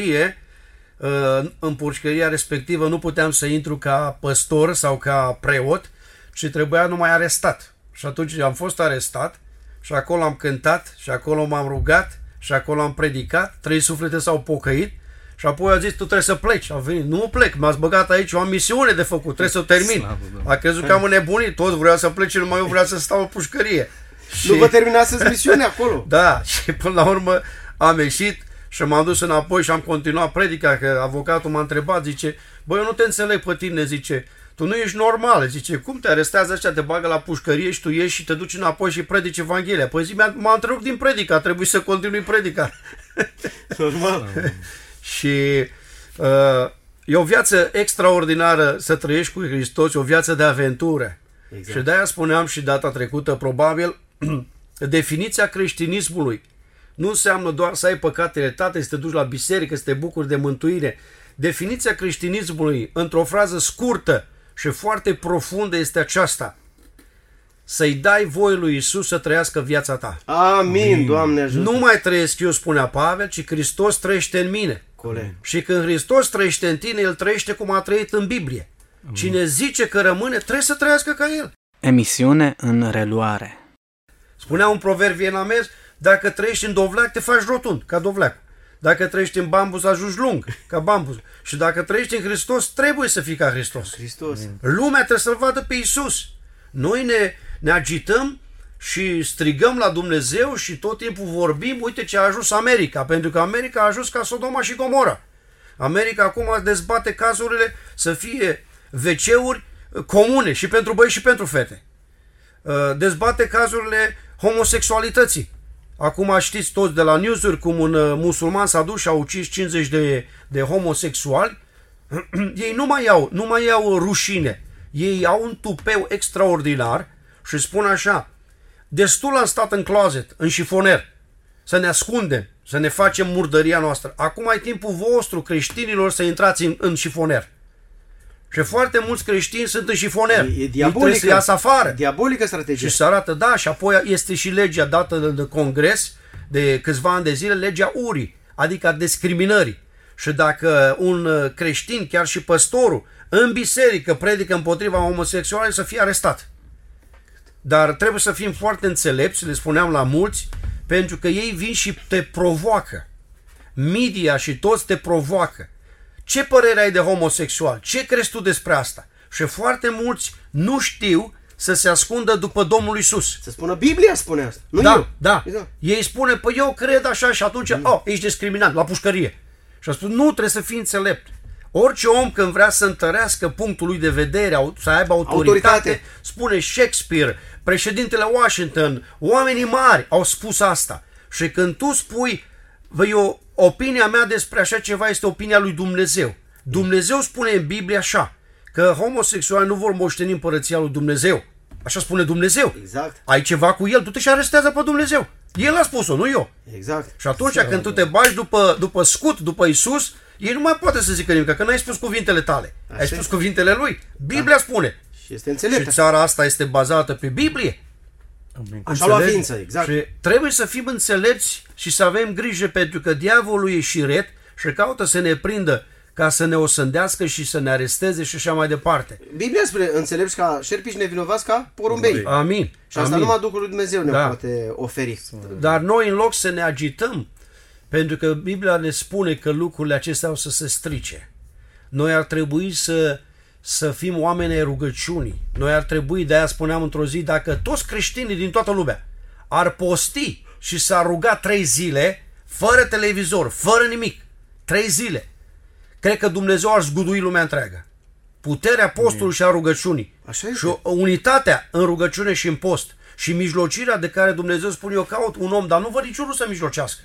în pușcăria respectivă nu puteam să intru ca păstor sau ca preot, și trebuia numai arestat. Și atunci am fost arestat și acolo am cântat și acolo m-am rugat și acolo am predicat, 3 suflete s-au pocăit. Și apoi a zis: tu trebuie să pleci. Am venit: nu plec, m-ați băgat aici, eu am misiune de făcut, trebuie să o termin. A crezut că am înnebunit, toți vreau să plece, numai eu vreau să stau în pușcărie. Nu vă terminaseți misiunea acolo? Da, și până la urmă am ieșit și m-am dus înapoi și am continuat predica, că avocatul m-a întrebat, zice: băi, eu nu te înțeleg pe tine, zice, tu nu ești normal, zice, cum te arestează ăștia, te bagă la pușcărie și tu ieși și te duci înapoi și predici Evanghelia? Păi zi, m-a întrerupt din predica, a trebuit să continui predica. Normal. Și e o viață extraordinară să trăiești cu Hristos, o viață de aventură. Exact. Și de-aia spuneam și data trecută, probabil, definiția creștinismului nu înseamnă doar să ai păcatele tate, să te duci la biserică, să te bucuri de mântuire. Definiția creștinismului, într-o frază scurtă și foarte profundă, este aceasta: să-i dai voie lui Iisus să trăiască viața ta. Amin, Doamne ajută. Nu mai trăiesc eu, spunea Pavel, ci Hristos trăiește în mine. Corect. Și când Hristos trăiește în tine, El trăiește cum a trăit în Biblie. Cine zice că rămâne, trebuie să trăiască ca El. Emisiune în reluare. Spunea un proverb vietnamez: dacă trăiești în dovleac, te faci rotund, ca dovleacul. Dacă trăiești în bambus, ajungi lung, ca bambus. Și dacă trăiești în Hristos, trebuie să fii ca Hristos. Lumea trebuie să-L vadă pe Iisus. Noi ne agităm și strigăm la Dumnezeu și tot timpul vorbim: uite ce a ajuns America, pentru că America a ajuns ca Sodoma și Gomora. America acum dezbate cazurile să fie WC-uri comune și pentru băieți și pentru fete. Dezbate cazurile homosexualității. Acum știți toți de la news-uri cum un musulman s-a dus și a ucis 50 de homosexuali. Ei nu mai iau rușine. Ei au un tupeu extraordinar și spun așa: destul am stat în closet, în șifoner, să ne ascundem, să ne facem murdăria noastră. Acum e timpul vostru, creștinilor, să intrați în șifoner. Și foarte mulți creștini sunt în șifoner. E diabolică. Să iasă afară. Diabolică strategie. Și se arată, da, și apoi este și legea dată de Congres de câțiva ani de zile, legea URI, adică a discriminării. Și dacă un creștin, chiar și păstorul, în biserică predică împotriva homosexualului, să fie arestat. Dar trebuie să fim foarte înțelepți, le spuneam la mulți, pentru că ei vin și te provoacă. Media și toți te provoacă. Ce părere ai de homosexual? Ce crezi tu despre asta? Și foarte mulți nu știu să se ascundă după Domnul Iisus. Să spună Biblia, spune asta. Nu da, eu. Da. Ei spune: păi eu cred așa, și atunci ești discriminant, la pușcărie. Și a spus: nu, trebuie să fii înțelept. Orice om, când vrea să întărească punctul lui de vedere, să aibă autoritate, spune Shakespeare, președintele Washington, oamenii mari au spus asta. Și când tu spui Opinia mea despre așa ceva este opinia lui Dumnezeu. Dumnezeu spune în Biblie așa, că homosexuali nu vor moșteni împărăția lui Dumnezeu. Așa spune Dumnezeu. Exact. Ai ceva cu el, du-te și arestează pe Dumnezeu. El a spus-o, nu eu. Exact. Și atunci când tu te bagi după scut, după Isus, ei nu mai poate să zică nimic, că n-ai spus cuvintele tale. Ai spus cuvintele lui. Biblia spune. Și este înțelept. Și țara asta este bazată pe Biblie. Așa lua ființă, exact. Și trebuie să fim înțelepți și să avem grijă, pentru că diavolul e șiret și caută să ne prindă ca să ne osândească și să ne aresteze și așa mai departe. Biblia spune înțelepți ca șerpi și nevinovați ca porumbei. Amin. Și asta numai Duhul lui Dumnezeu ne poate oferi. Dar noi, în loc să ne agităm, pentru că Biblia ne spune că lucrurile acestea o să se strice, noi ar trebui să fim oameni ai rugăciunii. Noi ar trebui, de-aia spuneam într-o zi, dacă toți creștinii din toată lumea ar posti și s-ar ruga 3 zile, fără televizor, fără nimic, 3 zile, cred că Dumnezeu ar zgudui lumea întreagă. Puterea postului și a rugăciunii. Și unitatea în rugăciune și în post și mijlocirea de care Dumnezeu spune, eu caut un om, dar nu văd niciunul să mijlocească.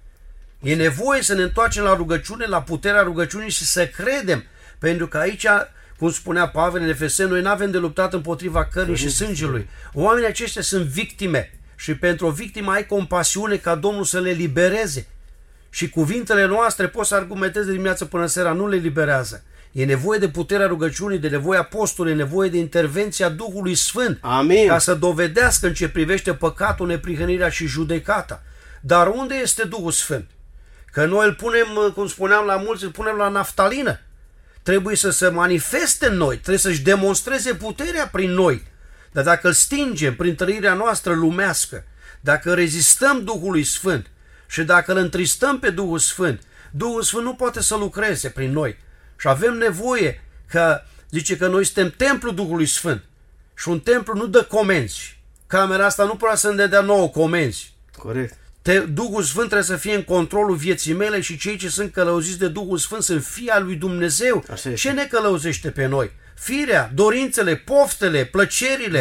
E nevoie să ne întoarcem la rugăciune, la puterea rugăciunii și să credem, pentru că aici, cum spunea Pavel în Efeseni, noi n-avem de luptat împotriva cărnii și sângelui. Oamenii aceștia sunt victime și pentru o victimă ai compasiune ca Domnul să le libereze. Și cuvintele noastre, poți să argumentezi de dimineață până seara, nu le liberează. E nevoie de puterea rugăciunii, de nevoie apostolului, e nevoie de intervenția Duhului Sfânt. Amin. Ca să dovedească în ce privește păcatul, neprihănirea și judecata. Dar unde este Duhul Sfânt? Că noi îl punem, cum spuneam la mulți, îl punem la naftalină. Trebuie să se manifeste în noi, trebuie să-și demonstreze puterea prin noi. Dar dacă îl stingem prin trăirea noastră lumească, dacă rezistăm Duhului Sfânt și dacă îl întristăm pe Duhul Sfânt, Duhul Sfânt nu poate să lucreze prin noi. Și avem nevoie că, zice că noi suntem templul Duhului Sfânt. Și un templu nu dă comenzi. Camera asta nu poate să ne dea nouă comenzi. Corect. Duhul Sfânt trebuie să fie în controlul vieții mele și cei ce sunt călăuziți de Duhul Sfânt sunt fii al lui Dumnezeu. Ce ne călăuzește pe noi? Firea, dorințele, poftele, plăcerile,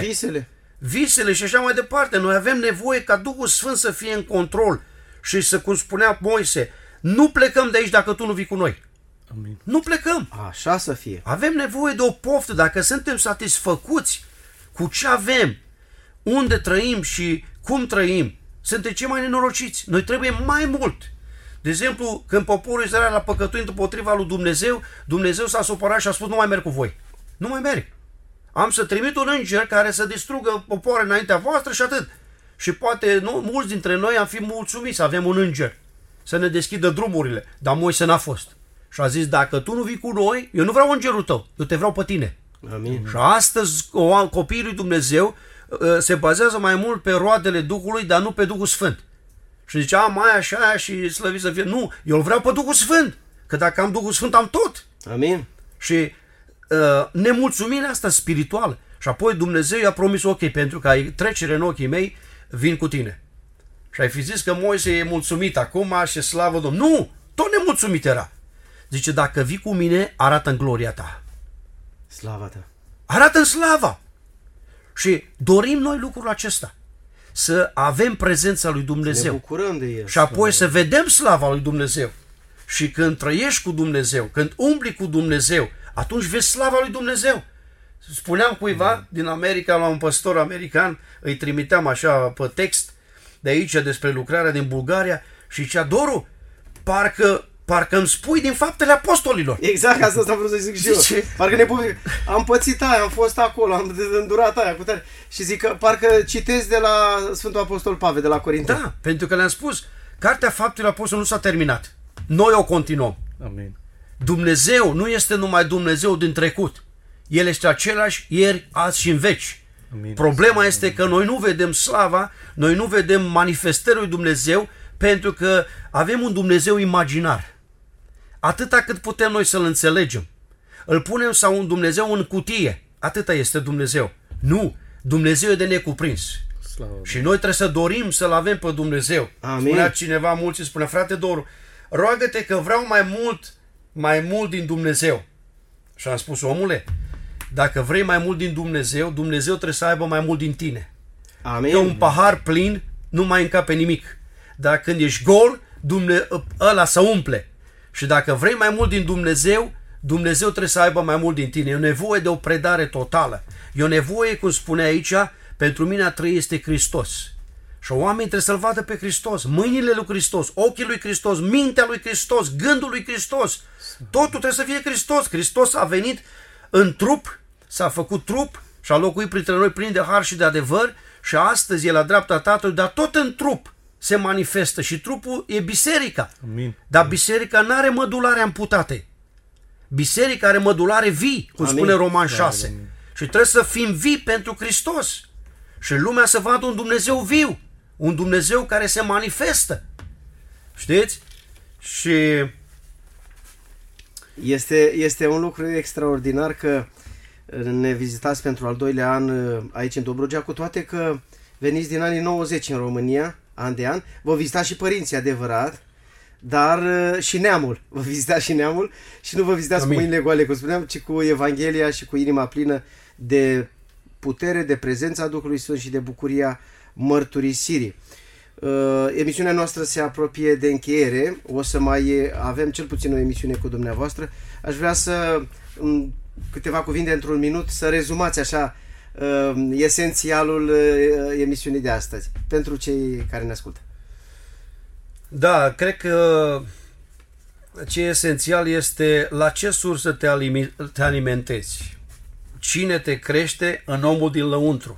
visele și așa mai departe. Noi avem nevoie ca Duhul Sfânt să fie în control și să, cum spunea Moise, nu plecăm de aici dacă tu nu vii cu noi. Amin. Nu plecăm. Așa să fie. Avem nevoie de o poftă. Dacă suntem satisfăcuți cu ce avem, unde trăim și cum trăim, suntem cei mai nenorociți. Noi trebuie mai mult. De exemplu, când poporul Israel a păcătuit împotriva lui Dumnezeu, Dumnezeu s-a supărat și a spus, nu mai merg cu voi. Nu mai merg. Am să trimit un înger care să distrugă popoare înaintea voastră și atât. Și poate mulți dintre noi am fi mulțumiți să avem un înger să ne deschidă drumurile. Dar Moise n-a fost. Și a zis, dacă tu nu vii cu noi, eu nu vreau îngerul tău, eu te vreau pe tine. Amin. Și astăzi copiii lui Dumnezeu se bazează mai mult pe roadele Duhului, dar nu pe Duhul Sfânt. Și zicea, mai așa și slăvit să fie. Nu, eu îl vreau pe Duhul Sfânt, că dacă am Duhul Sfânt am tot. Amin. Și nemulțumirea asta spirituală. Și apoi Dumnezeu i-a promis, ok, pentru că ai trecere în ochii mei, vin cu tine. Și ai fi zis că Moise e mulțumit acum și slavă Domnului. Nu, tot nemulțumit era. Zice, dacă vii cu mine, arată în gloria ta. Slava ta. Arată în slava. Și dorim noi lucrul acesta. Să avem prezența lui Dumnezeu. Ne bucurăm de el. Și apoi să vedem slava lui Dumnezeu. Și când trăiești cu Dumnezeu, când umbli cu Dumnezeu, atunci vezi slava lui Dumnezeu. Spuneam cuiva din America, la un păstor american, îi trimiteam așa pe text de aici despre lucrarea din Bulgaria și zicea, Doru, parcă îmi spui din faptele apostolilor. Exact, asta am vrut să zic și eu. Parcă am pățit aia, am fost acolo, am îndurat aia cu tare. Și zic că parcă citesc de la Sfântul Apostol Pavel, de la Corinteni. Da, pentru că le-am spus, cartea faptelor apostolilor nu s-a terminat. Noi o continuăm. Amin. Dumnezeu nu este numai Dumnezeu din trecut. El este același ieri, azi și în veci. Amin. Problema este că noi nu vedem slava, noi nu vedem manifestările lui Dumnezeu, pentru că avem un Dumnezeu imaginar. Atâta cât putem noi să-L înțelegem. Îl punem sau un Dumnezeu în cutie. Atâta este Dumnezeu. Nu, Dumnezeu e de necuprins. Slavă. Și noi trebuie să dorim să-L avem pe Dumnezeu. Amin. Spunea cineva, mulți spune, frate Doru, roagă-te că vreau mai mult din Dumnezeu. Și am spus, omule, dacă vrei mai mult din Dumnezeu, Dumnezeu trebuie să aibă mai mult din tine. Amin. Că un pahar plin nu mai încape nimic. Dar când ești gol, ăla să umple. Și dacă vrei mai mult din Dumnezeu, Dumnezeu trebuie să aibă mai mult din tine. E o nevoie de o predare totală. E o nevoie, cum spune aici, pentru mine a trăi este Hristos. Și oamenii trebuie să-L vadă pe Hristos, mâinile lui Hristos, ochii lui Hristos, mintea lui Hristos, gândul lui Hristos. Totul trebuie să fie Hristos. Hristos a venit în trup, s-a făcut trup și a locuit printre noi plin de har și de adevăr și astăzi e la dreapta Tatălui, dar tot în trup se manifestă și trupul e biserica. Amin. Dar biserica nu are mădulare amputate. Biserica are mădulare vii, cum spune Roman 6. Da, și trebuie să fim vii pentru Hristos. Și lumea să vadă un Dumnezeu viu, un Dumnezeu care se manifestă. Știți? Și este un lucru extraordinar că ne vizitați pentru al 2-lea an aici în Dobrogea, cu toate că veniți din anii 90 în România, an de an. Vă vizitați și părinții, adevărat, dar și neamul. Vă vizitați și neamul și nu vă vizitați cu mâinile goale, cum spuneam, ci cu Evanghelia și cu inima plină de putere, de prezența Duhului Sfânt și de bucuria mărturisirii. Emisiunea noastră se apropie de încheiere. O să mai avem cel puțin o emisiune cu dumneavoastră. Aș vrea să, în câteva cuvinte, într-un minut, să rezumați așa esențialul emisiunii de astăzi pentru cei care ne ascultă. Da, cred că ce e esențial este la ce sursă te alimentezi. Cine te crește în omul din lăuntru.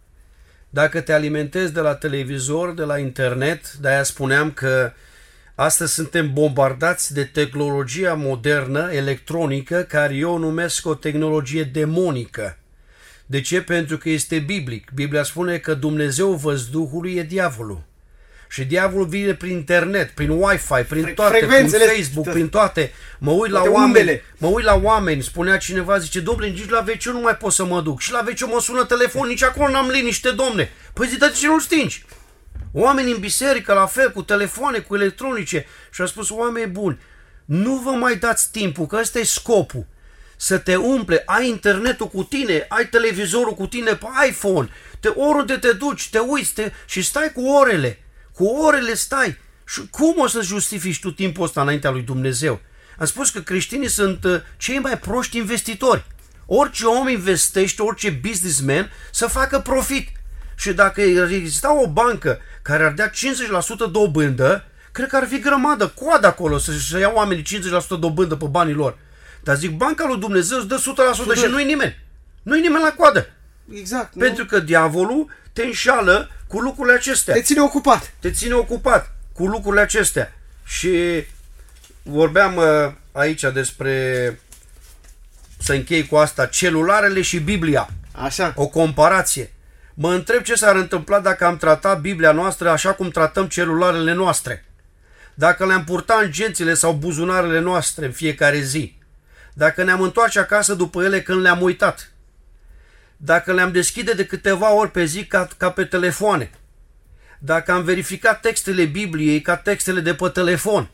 Dacă te alimentezi de la televizor, de la internet, de-aia spuneam că astăzi suntem bombardați de tehnologia modernă, electronică, care eu numesc o tehnologie demonică. De ce? Pentru că este biblic. Biblia spune că Dumnezeu văzduhului e diavolul. Și diavolul vine prin internet, prin Wi-Fi, prin toate, prin Facebook, prin toate. Mă uit la oameni, spunea cineva, zice, domnule, nici la WC nu mai pot să mă duc. Și la WC mă sună telefon, nici acolo n-am liniște, domne. Păi zi, de ce nu-l stingi? Oamenii în biserică, la fel, cu telefoane, cu electronice. Și a spus, oameni buni, nu vă mai dați timpul, că ăsta e scopul. Să te umple, ai internetul cu tine, ai televizorul cu tine pe iPhone, oriunde te duci, te uiți și stai cu orele. Cu orele stai. Și cum o să justifici tu timpul ăsta înaintea lui Dumnezeu? Am spus că creștinii sunt cei mai proști investitori. Orice om investește, orice businessman, să facă profit. Și dacă exista o bancă care ar dea 50% dobândă, cred că ar fi grămadă, coadă acolo, să ia oamenii 50% dobândă pe banii lor. Dar zic, banca lui Dumnezeu îți dă 100% și nu-i nimeni. Nu-i nimeni la coadă. Exact. Pentru că diavolul te înșală cu lucrurile acestea. Te ține ocupat. Te ține ocupat cu lucrurile acestea. Și vorbeam aici despre, să închei cu asta, celularele și Biblia. Așa. O comparație. Mă întreb ce s-ar întâmpla dacă am tratat Biblia noastră așa cum tratăm celularele noastre. Dacă le-am purtat în gențile sau buzunarele noastre în fiecare zi. Dacă ne-am întoarce acasă după ele când le-am uitat. Dacă le-am deschide de câteva ori pe zi ca pe telefoane. Dacă am verificat textele Bibliei ca textele de pe telefon.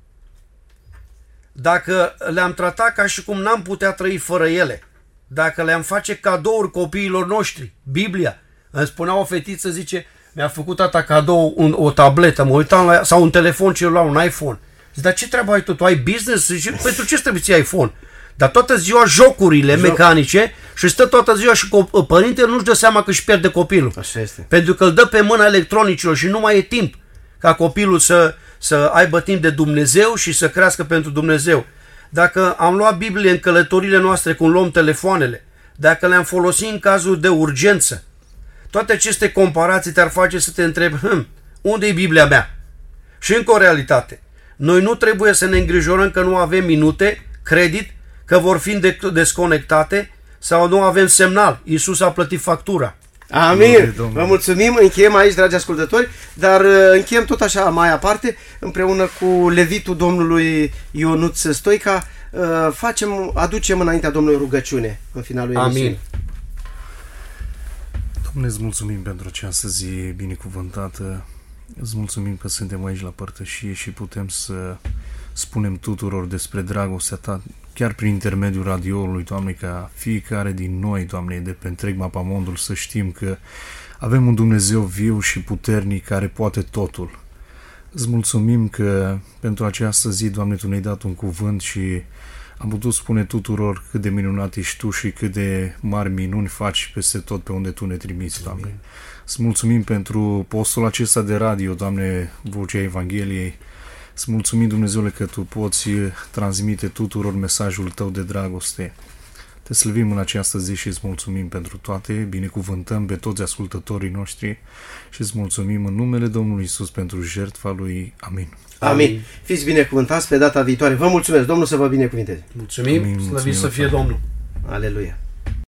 Dacă le-am tratat ca și cum n-am putea trăi fără ele. Dacă le-am face cadouri copiilor noștri. Biblia. Îmi spunea o fetiță, zice, mi-a făcut tata cadou o tabletă, mă uitam la ea, sau un telefon celular, un iPhone. Zic, dar ce treabă ai tu ai business? Zice, pentru ce trebuie să iei iPhone? Dar toată ziua jocurile mecanice și stă toată ziua și părintele nu-și dă seama că își pierde copilul. Așa este. Pentru că îl dă pe mâna electronicilor și nu mai e timp ca copilul să aibă timp de Dumnezeu și să crească pentru Dumnezeu. Dacă am luat Biblie în călătorile noastre cum luăm telefoanele, dacă le-am folosit în cazuri de urgență, toate aceste comparații te-ar face să te întrebi, unde e Biblia mea? Și încă o realitate. Noi nu trebuie să ne îngrijorăm că nu avem minute, credit, că vor fi desconectate sau nu avem semnal. Iisus a plătit factura. Amin! Vă mulțumim, încheiem aici, dragi ascultători, dar încheiem tot așa mai aparte, împreună cu levitul domnului Ionuț Stoica, aducem înaintea Domnului rugăciune în finalul emisiunii. Amin! Doamne, îți mulțumim pentru această zi binecuvântată, îți mulțumim că suntem aici la părtășie și putem să spunem tuturor despre dragostea Ta, chiar prin intermediul radioului, Doamne, ca fiecare din noi, Doamne, de pe întreg mapamondul să știm că avem un Dumnezeu viu și puternic care poate totul. Îți mulțumim că pentru această zi, Doamne, Tu ne-ai dat un cuvânt și am putut spune tuturor cât de minunat ești Tu și cât de mari minuni faci peste tot pe unde Tu ne trimiți, Doamne. Îți mulțumim pentru postul acesta de radio, Doamne, Vocea Evangheliei. Îți mulțumim, Dumnezeule, că Tu poți transmite tuturor mesajul Tău de dragoste. Te slăvim în această zi și îți mulțumim pentru toate, binecuvântăm pe toți ascultătorii noștri și îți mulțumim în numele Domnului Iisus pentru jertfa Lui. Amin. Amin. Fiți binecuvântați pe data viitoare. Vă mulțumesc. Domnul să vă binecuvinteze. Mulțumim. Slăvit să fie Domnul. Aleluia.